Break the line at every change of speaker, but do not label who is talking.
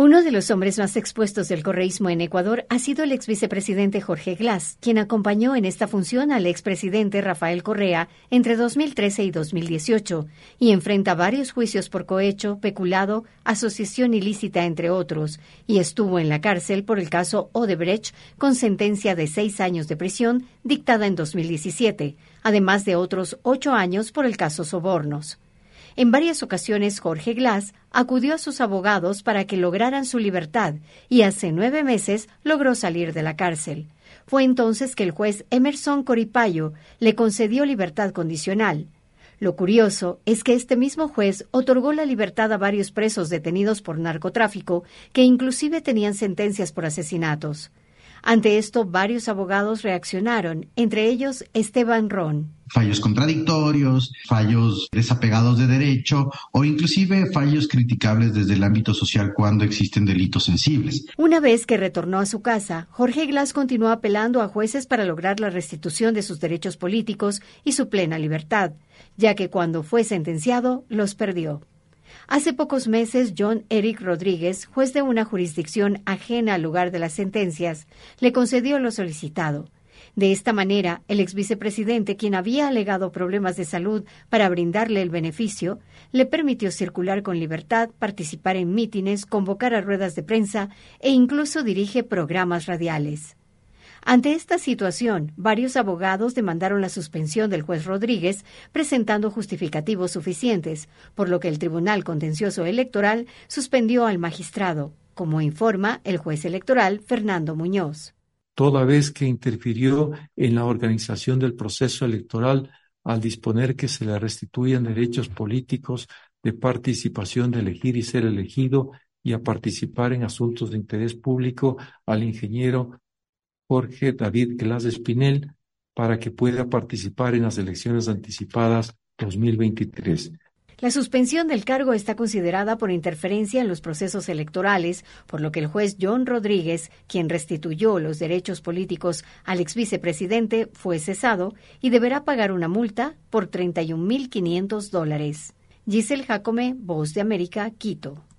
Uno de los hombres más expuestos del correísmo en Ecuador ha sido el ex vicepresidente Jorge Glass, quien acompañó en esta función al expresidente Rafael Correa entre 2013 y 2018, y enfrenta varios juicios por cohecho, peculado, asociación ilícita, entre otros, y estuvo en la cárcel por el caso Odebrecht, con sentencia de 6 años de prisión dictada en 2017, además de otros 8 años por el caso Sobornos. En varias ocasiones, Jorge Glass acudió a sus abogados para que lograran su libertad y hace 9 meses logró salir de la cárcel. Fue entonces que el juez Emerson Coripayo le concedió libertad condicional. Lo curioso es que este mismo juez otorgó la libertad a varios presos detenidos por narcotráfico que inclusive tenían sentencias por asesinatos. Ante esto, varios abogados reaccionaron, entre ellos Esteban Ron.
Fallos contradictorios, fallos desapegados de derecho o inclusive fallos criticables desde el ámbito social cuando existen delitos sensibles.
Una vez que retornó a su casa, Jorge Glass continuó apelando a jueces para lograr la restitución de sus derechos políticos y su plena libertad, ya que cuando fue sentenciado, los perdió. Hace pocos meses, John Eric Rodríguez, juez de una jurisdicción ajena al lugar de las sentencias, le concedió lo solicitado. De esta manera, el ex vicepresidente, quien había alegado problemas de salud para brindarle el beneficio, le permitió circular con libertad, participar en mítines, convocar a ruedas de prensa e incluso dirige programas radiales. Ante esta situación, varios abogados demandaron la suspensión del juez Rodríguez, presentando justificativos suficientes, por lo que el Tribunal Contencioso Electoral suspendió al magistrado, como informa el juez electoral Fernando Muñoz.
Toda vez que interfirió en la organización del proceso electoral al disponer que se le restituyan derechos políticos de participación, de elegir y ser elegido y a participar en asuntos de interés público al ingeniero Jorge David Glass Espinel para que pueda participar en las elecciones anticipadas 2023.
La suspensión del cargo está considerada por interferencia en los procesos electorales, por lo que el juez John Rodríguez, quien restituyó los derechos políticos al exvicepresidente, fue cesado y deberá pagar una multa por $31,500. Giselle Jacome, Voz de América, Quito.